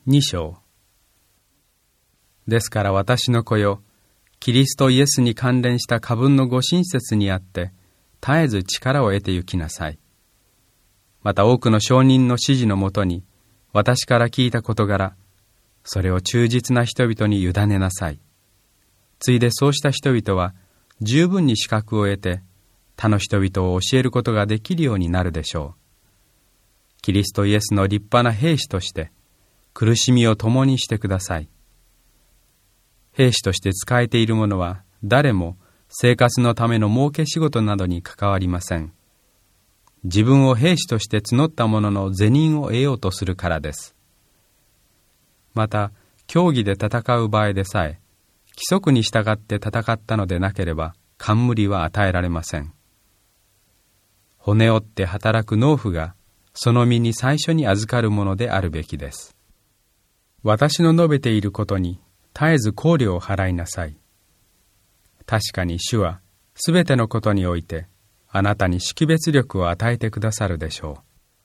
2章。ですから私の子よ、キリストイエスに関連した過分のご親切にあって、絶えず力を得て行きなさい。また多くの証人の指示のもとに、私から聞いた事柄、それを忠実な人々に委ねなさい。ついでそうした人々は、十分に資格を得て、他の人々を教えることができるようになるでしょう。キリストイエスの立派な兵士として、苦しみを共にしてください。兵士として仕えている者は、誰も生活のための儲け仕事などに関わりません。自分を兵士として募った者の是認を得ようとするからです。また、競技で戦う場合でさえ、規則に従って戦ったのでなければ、冠は与えられません。骨折って働く農夫が、その身に最初に預かるものであるべきです。私の述べていることに、絶えず考慮を払いなさい。確かに主は、すべてのことにおいて、あなたに識別力を与えてくださるでしょう。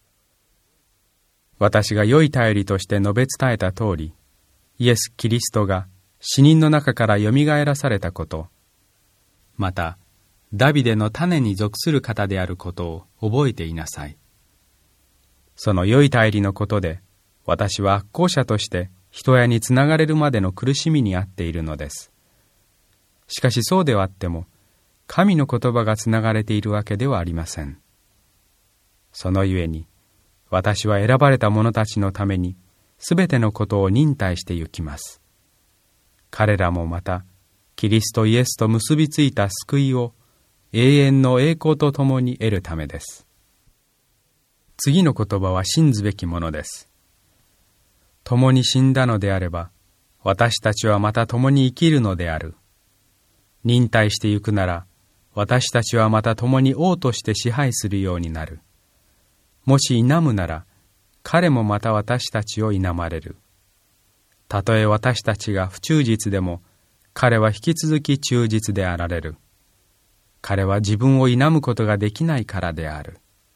私が良い頼りとして述べ伝えた通り、イエス・キリストが死人の中からよみがえらされたこと、また、ダビデの種に属する方であることを覚えていなさい。その良い頼りのことで、私は悪行者として人屋につながれるまでの苦しみにあっているのです。しかしそうではあっても、神の言葉がつながれているわけではありません。そのゆえに、私は選ばれた者たちのために、すべてのことを忍耐してゆきます。彼らもまた、キリストイエスと結びついた救いを、永遠の栄光とともに得るためです。次の言葉は信ずべきものです。共に死んだのであれば、私たちはまた共に生きるのである。忍耐してゆくなら、私たちはまた共に王として支配するようになる。もし否むなら、彼もまた私たちを否まれる。たとえ私たちが不忠実でも、彼は引き続き忠実であられる。彼は自分を否むことができないからである。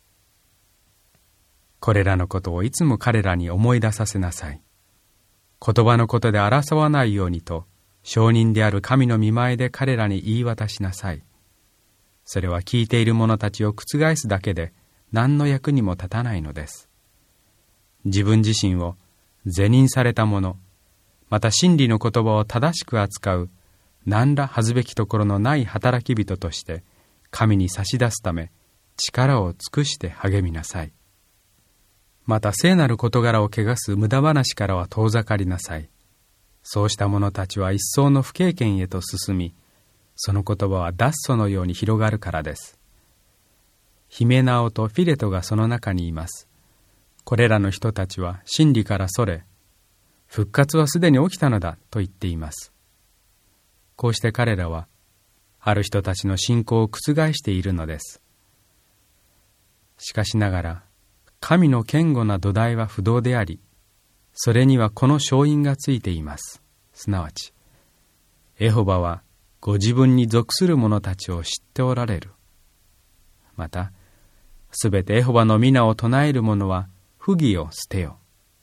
これらのことをいつも彼らに思い出させなさい。言葉のことで争わないようにと、証人である神の御前で彼らに言い渡しなさい。それは聞いている者たちを覆すだけで何の役にも立たないのです。自分自身を是認された者、また真理の言葉を正しく扱う何ら恥ずべきところのない働き人として神に差し出すため力を尽くして励みなさい。また聖なる事柄を汚す無駄話からは遠ざかりなさい。そうした者たちは一層の不経験へと進み、その言葉は脱素のように広がるからです。ヒメナオとフィレトがその中にいます。これらの人たちは真理からそれ、復活はすでに起きたのだと言っています。こうして彼らは、ある人たちの信仰を覆しているのです。しかしながら、神の堅固な土台は不動であり、それにはこの勝因がついています。すなわち、エホバはご自分に属する者たちを知っておられる。また、すべてエホバの皆を唱える者は不義を捨てよ。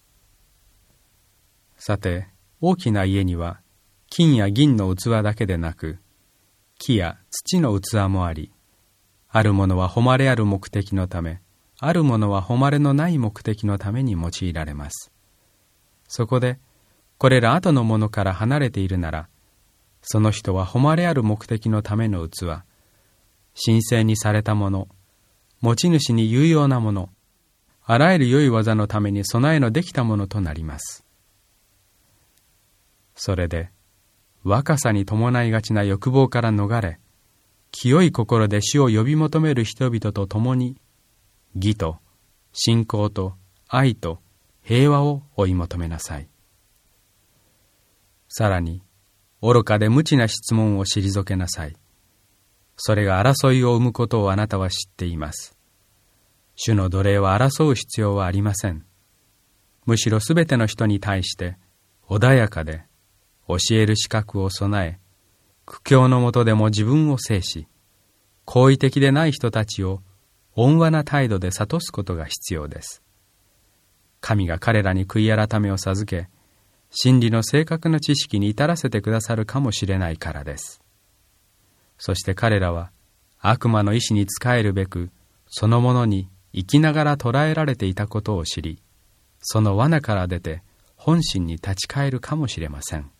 さて、大きな家には、金や銀の器だけでなく、木や土の器もあり、あるものは誉れある目的のため、あるものは誉れのない目的のために用いられます。そこで、これら後のものから離れているなら、その人は誉れある目的のための器、神聖にされたもの、持ち主に有用なもの、あらゆる良い技のために備えのできたものとなります。それで、若さに伴いがちな欲望から逃れ、清い心で主を呼び求める人々と共に、義と信仰と愛と平和を追い求めなさい。さらに、愚かで無知な質問を退けなさい。それが争いを生むことをあなたは知っています。主の奴隷は争う必要はありません。むしろすべての人に対して、穏やかで、教える資格を備え、苦境のもとでも自分を制し、好意的でない人たちを温和な態度で諭すことが必要です。神が彼らに悔い改めを授け、 真理の正確な知識に至らせてくださるかもしれないからです。そして彼らは悪魔の意志に仕えるべく、そのものに生きながら捕らえられていたことを知り、その罠から出て本心に立ち返るかもしれません。